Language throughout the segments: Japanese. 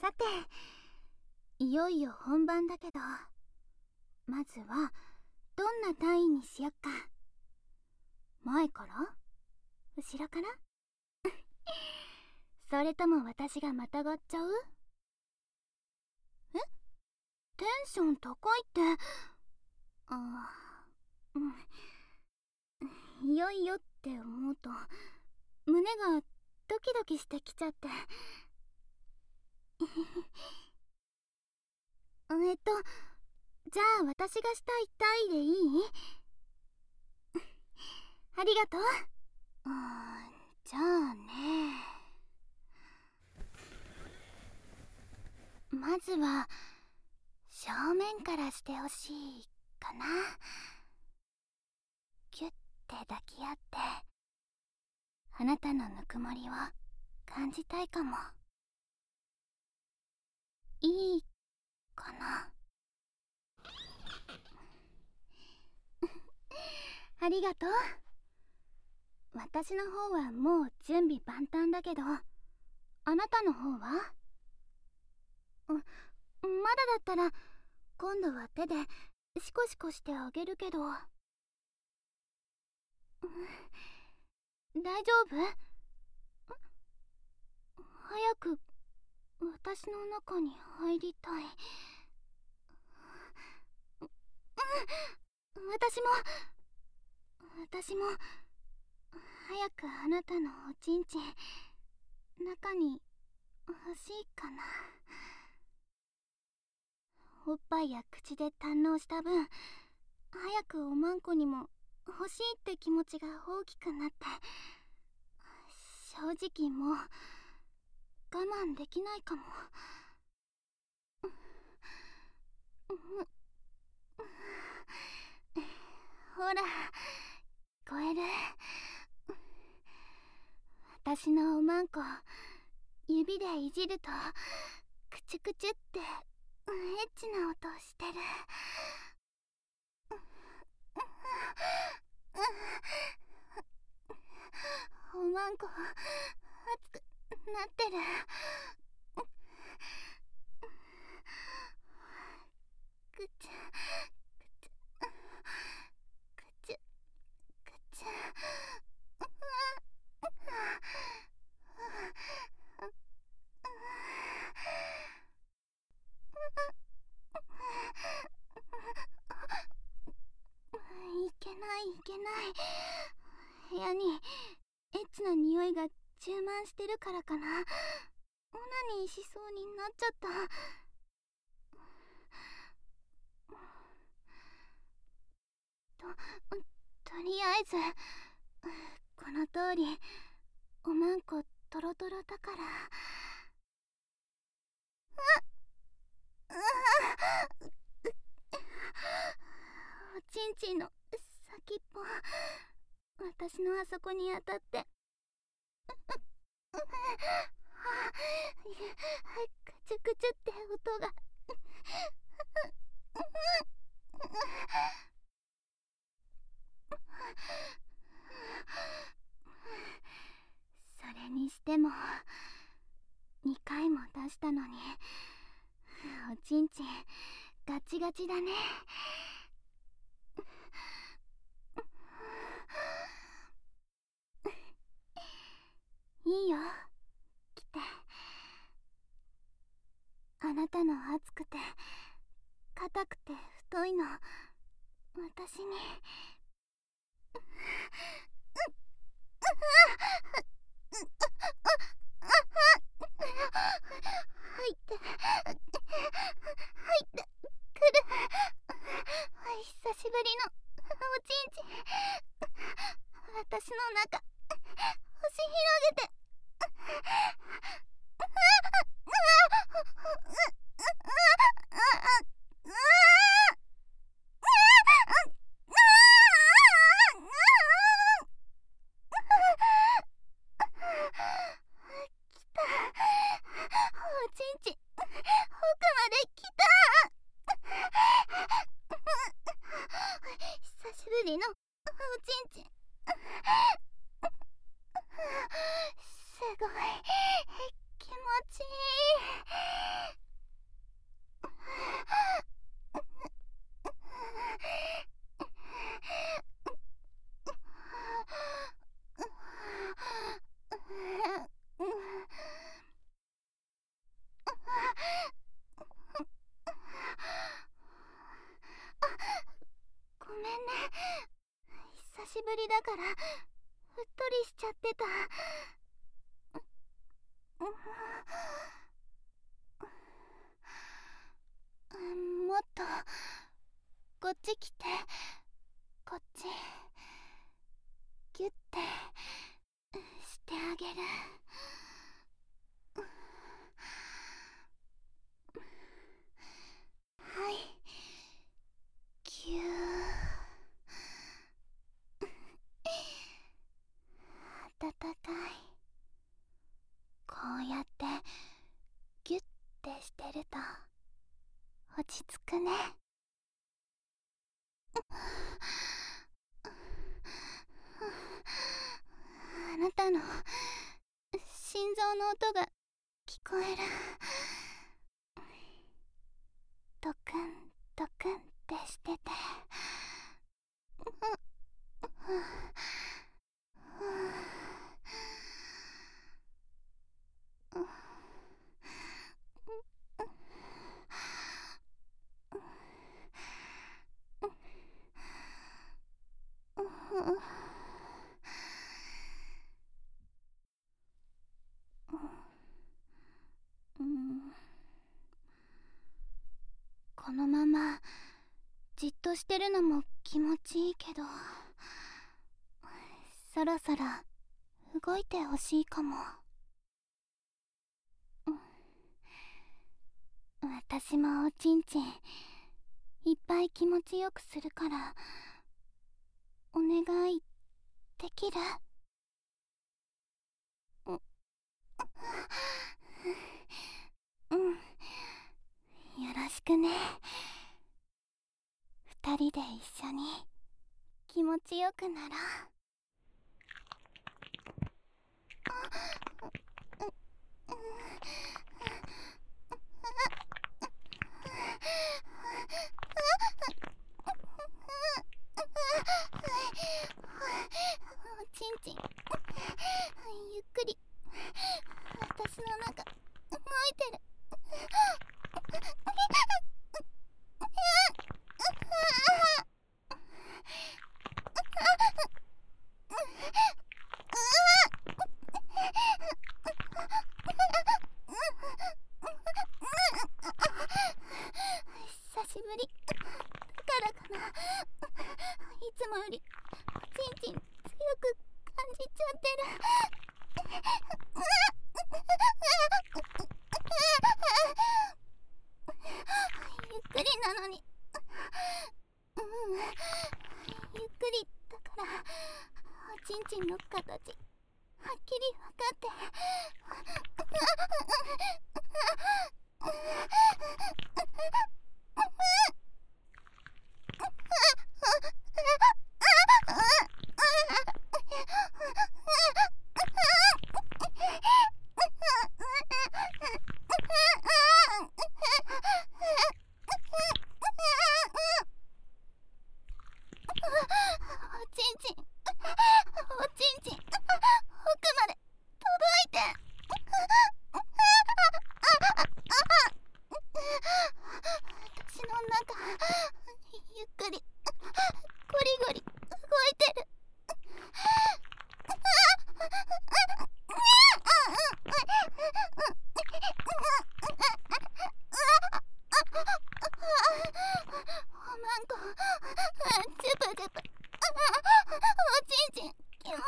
さて、いよいよ本番だけど、まずはどんな単位にしよっか。前から？後ろから？それとも私がまたがっちゃう？え？テンション高いって。いよいよって思うと胸がドキドキしてきちゃって。じゃあ私がしたい単位でいい？ありがとう。じゃあね、まずは正面からしてほしいかな。キュッて抱き合ってあなたのぬくもりを感じたいかも。いいかな？ありがとう。私の方はもう準備万端だけど、あなたの方は？まだだったら今度は手でシコシコしてあげるけど。大丈夫？早く私の中に入りたい。私も早くあなたのおちんちん中に欲しいかな。おっぱいや口で堪能した分、早くおまんこにも欲しいって気持ちが大きくなって、正直もう我慢できないかも。ほら、聞こえる？私のおまんこ指でいじるとクチュクチュってエッチな音してる。おまんこ熱くなってる。くちゅくちゅくちゅ。いけない部屋にエッチな匂いが充満してるからかな。オナニーしそうになっちゃった。とりあえずこの通りおまんこトロトロだから。おちんちんの先っぽ、私のあそこに当たって、クチュクチュって音が。それにしても2回も出したのにおちんちんガチガチだね。いいよ、来て。あなたの熱くて硬くて太いの私に。入ってくる。久しぶりのおちんちん、私の中押し広げて。 ぶりだからうっとりしちゃってた。もっとこっち来て、こっちギュッてしてあげる。はい、ぎゅー。暖かい。こうやってギュッてしてると落ち着くね。あなたの心臓の音が聞こえる。ドクンドクンってしてて、このままじっとしてるのも気持ちいいけど、そろそろ動いてほしいかも。私もおちんちんいっぱい気持ちよくするからお願いできる？よろしくね。二人で一緒に気持ちよくなろう。おちんちんゆっくり私の中動いてる。久しぶりだからかな、いつもよりちんちん強く感じちゃってる。ゆっくりなのにゆっくりだからおちんちんの形はっきり分かっておちんちん奥まで届いて。私の中ゆっくりゴリゴリ動いてる。おまんこジュプジュプ、おちんちん気持ちいい。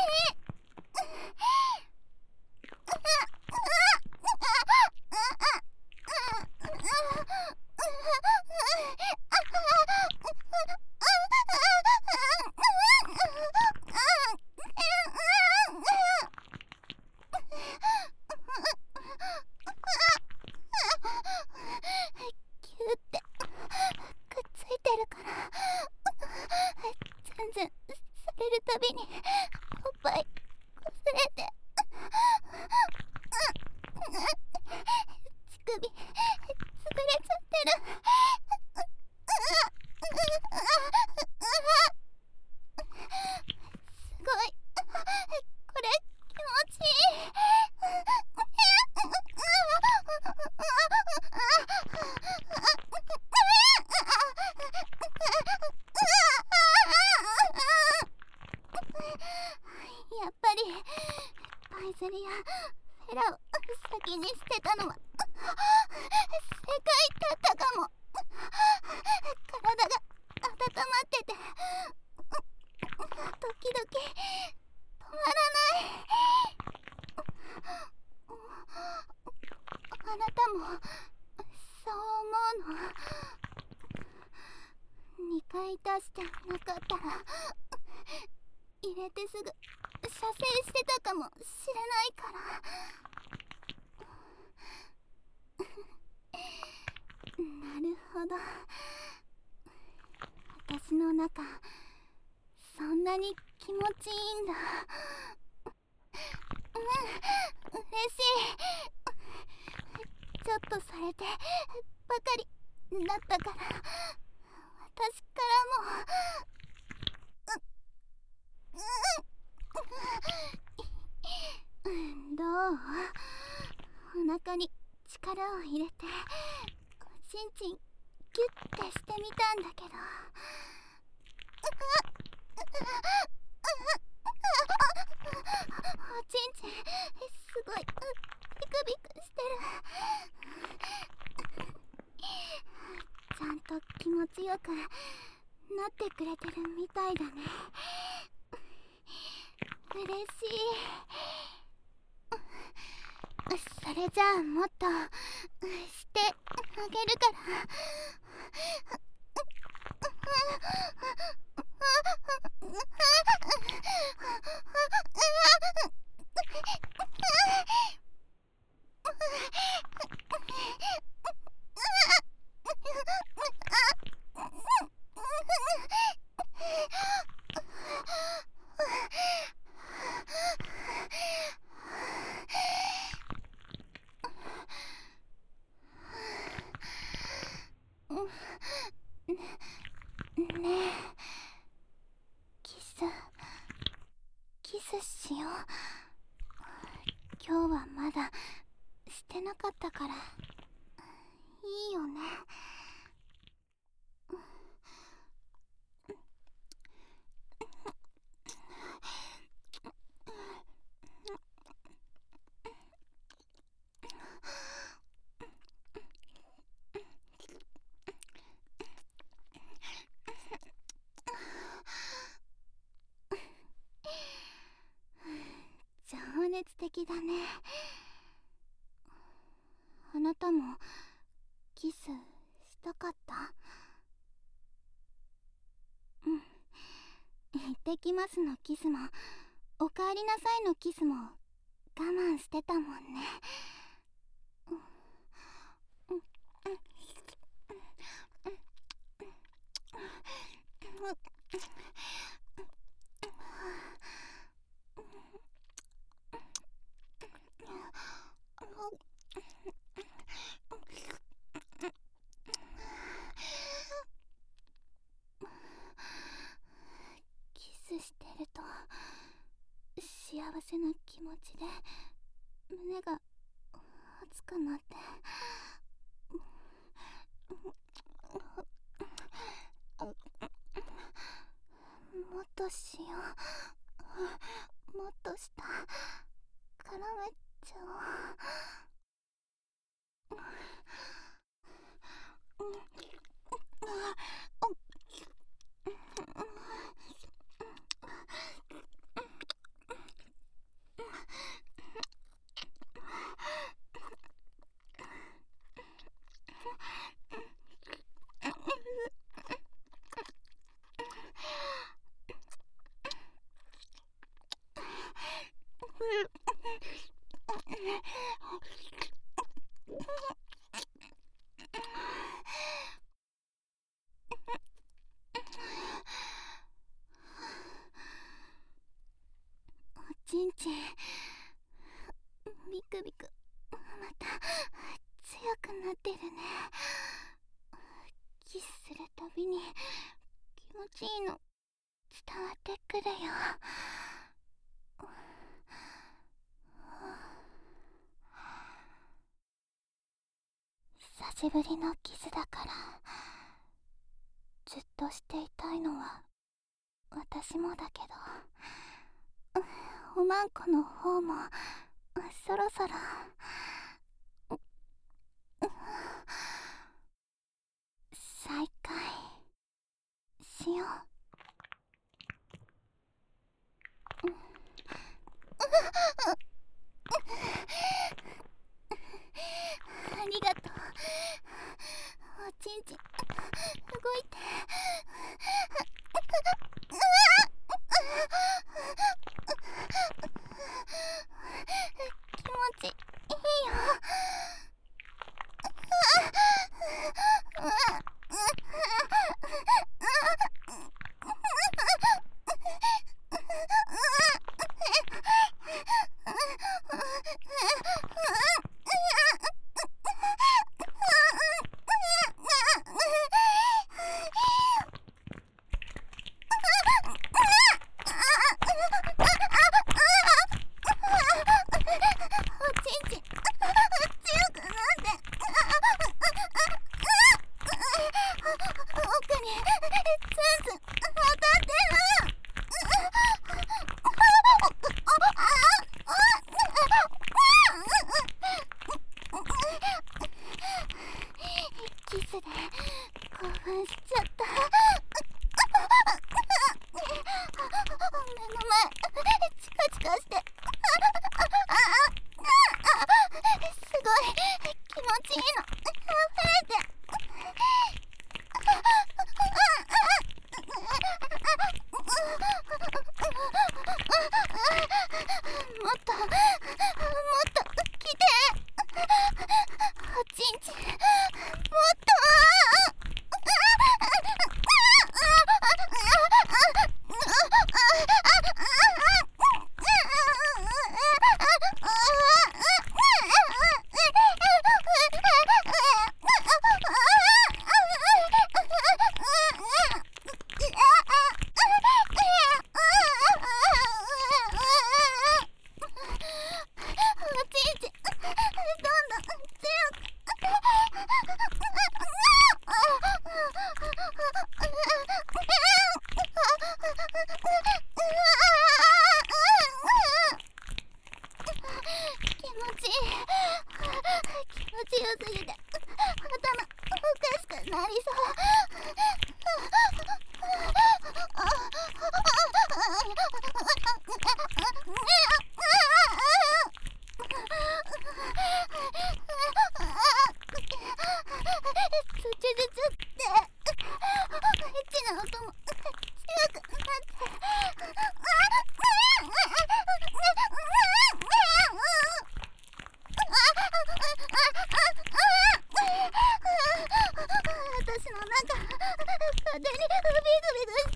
キューってくっついてるから全然されるたびにおっぱいこすれて、乳首潰れちゃってる。すごい、これ気持ちいい。 にしてたのは世界だったかも。体が温まってて時々止まらない。あなたもそう思うの？2回出してなかったら入れてすぐ射精してたかもしれないから。なるほど、私の中そんなに気持ちいいんだ。嬉しい。ちょっとされてばかりだったから、私からもどう？お腹に力を入れてちんちんギュッてしてみたんだけど、おちんちんすごいビクビクしてる。ちゃんと気持ちよくなってくれてるみたいだね。嬉しい。それじゃあもっとしてあげるから。ねえ、キスしよう。今日はまだしてなかったからいいよね。情熱的だね。あなたもキスしたかった？うん。行ってきますのキスもおかえりなさいのキスも我慢してたもんね。キスしてると幸せな気持ちで胸が熱くなって、もっとしよう。もっとした絡めちゃおう。おちんちんビクビクまた強くなってるね。キスするたびに気持ちいいの伝わってくるよ。久しぶりのキスだからずっとしていたいのは私もだけど、おまんこの方もそろそろりがとう。おちんちん動いて。気持ちいいよ。キスで興奮しちゃった。目の前チカチカして、すごい気持ちいいの溢れて。もっと来て。おちんちんもっと。気持ちよすぎて頭おかしくなりそう。つちつつってエッチな音も強くなって。私の中勝手にグビグビグして、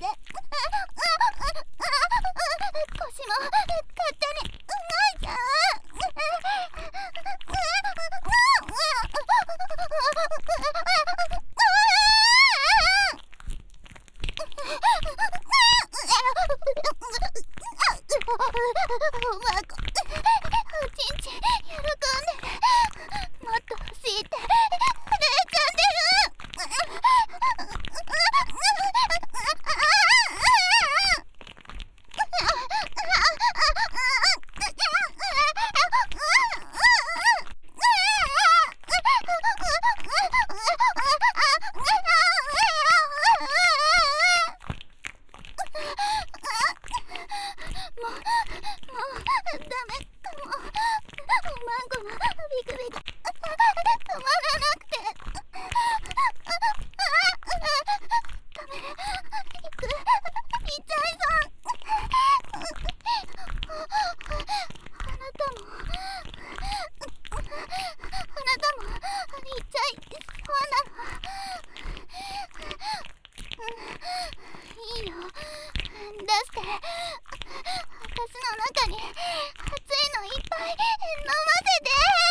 腰も勝手に動いちゃう。おまこ、おちんちん喜んでる。もっと欲しいって震えちゃってる。もうダメかも。おまんこのビクビク止まらなくて。ダメ、痛いぞ。あなたも痛いそうなの。いいよ、出して。私の中に熱いのいっぱい飲ませて。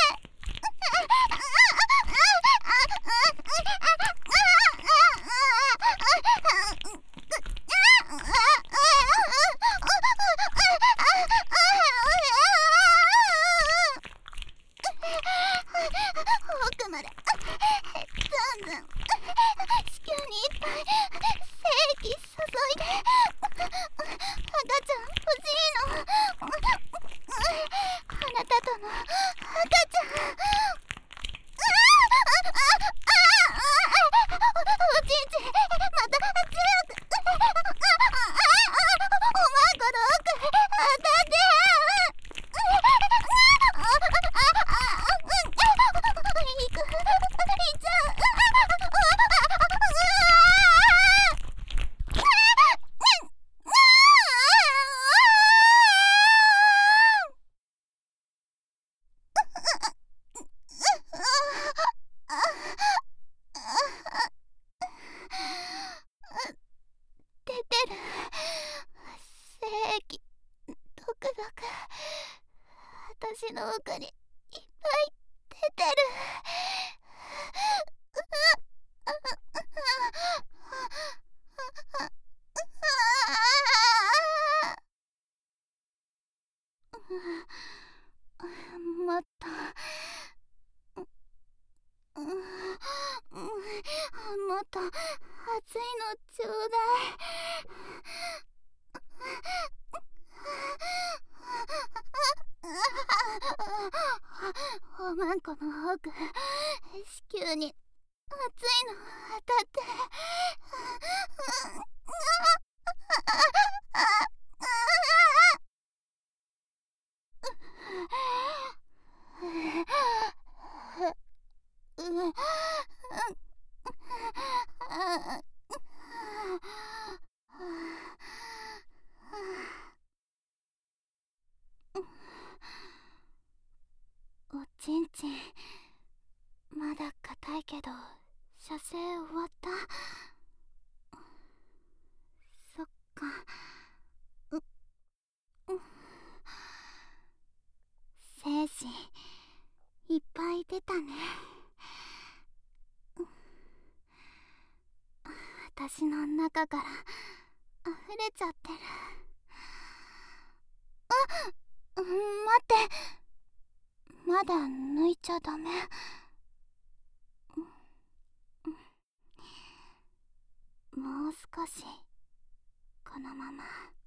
奥までずんずん子宮にいっぱい精液注いで。赤ちゃん欲しいの。あなたとの赤ちゃん。おちんちんまた強く。おまんこの奥当たって。いく。 の奥にいっぱい出てる。もっともっと熱いのちょうだい。おまんこの奥、子宮に熱いの当たって。おちんちんまだ硬いけど射精終わった？そっか。精子いっぱい出たね。私の中から溢れちゃってる。待って、まだ抜いちゃダメ。もう少しこのまま。